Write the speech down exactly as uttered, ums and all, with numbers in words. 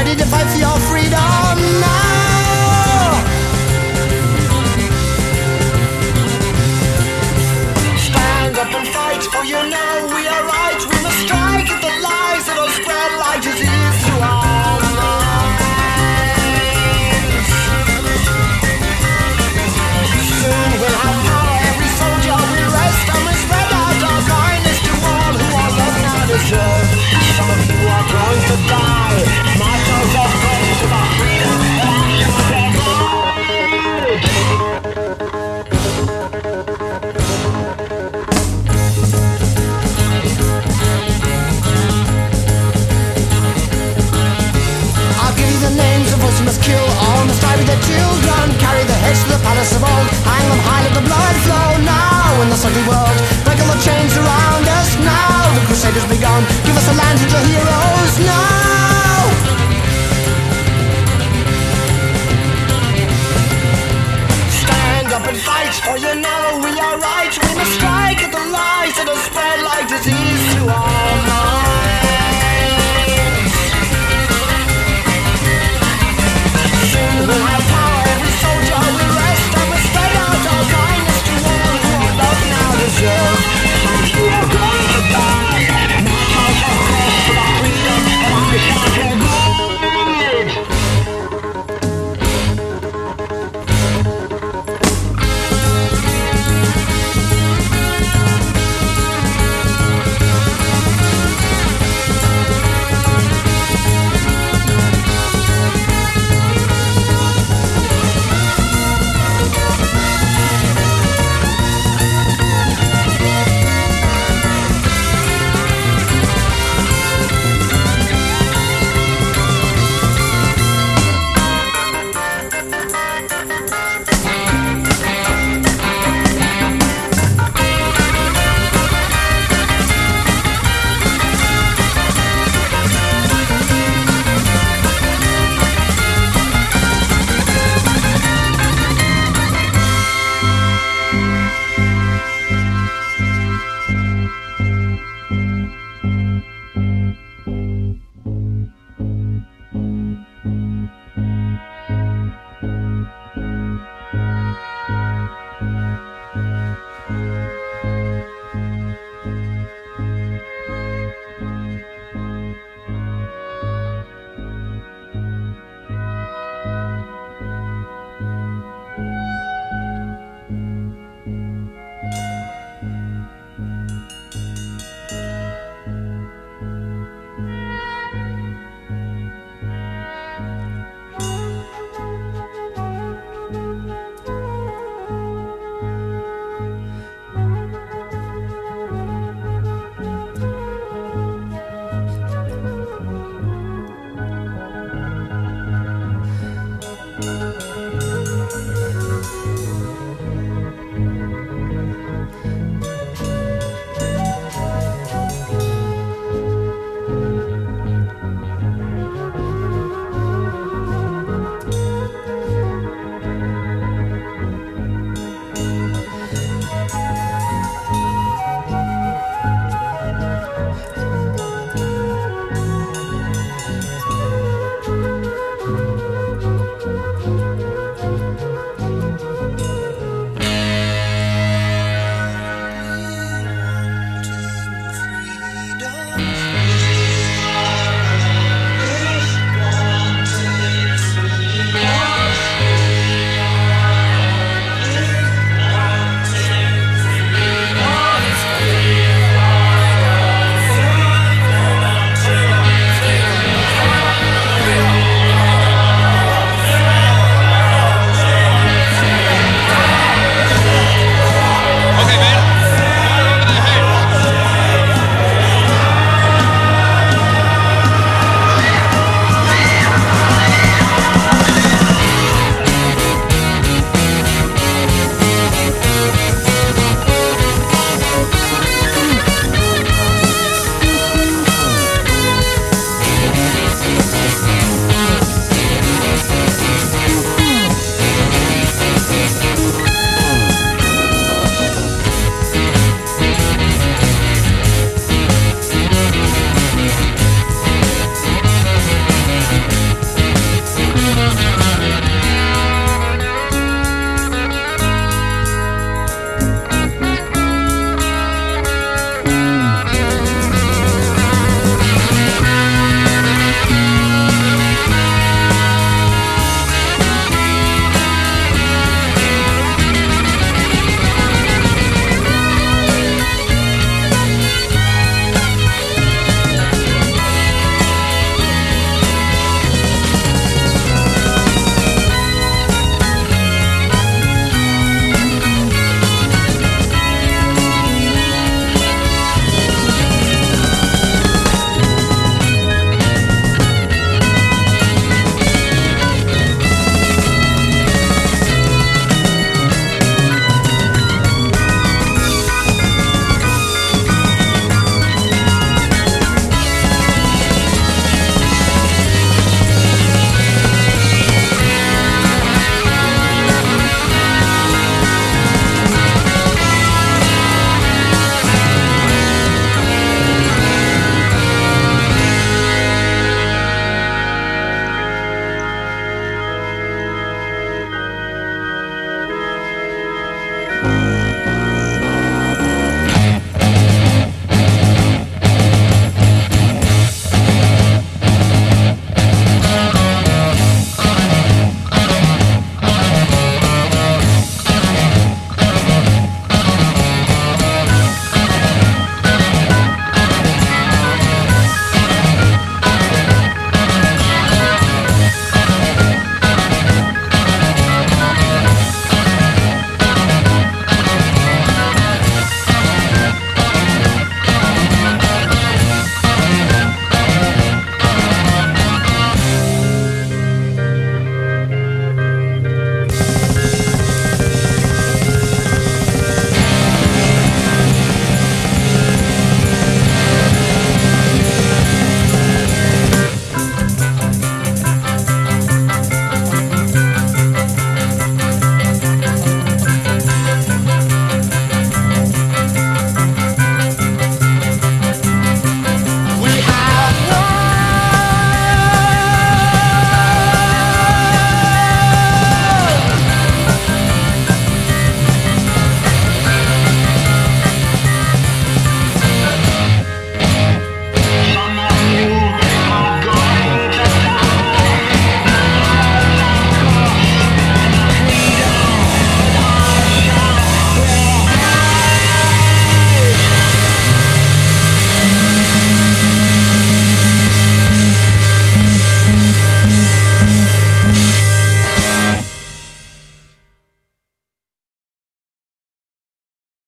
ready to fight for your freedom now. Stand up and fight, for you know we are right. We must strike at the lies that will spread like disease through our minds. Soon we'll have power, every soldier will rest, and we spread out our kindness to all who are loved and deserved. Some of you are going to die, martyrs of praise to our freedom and I'll give you the names of those who must kill, all must die with their children. Carry the heads to the palace of old, hang them high, let the blood flow now in the ugly world. Break all the chains around us now, the crusaders begun. Give us a land and your heroes now.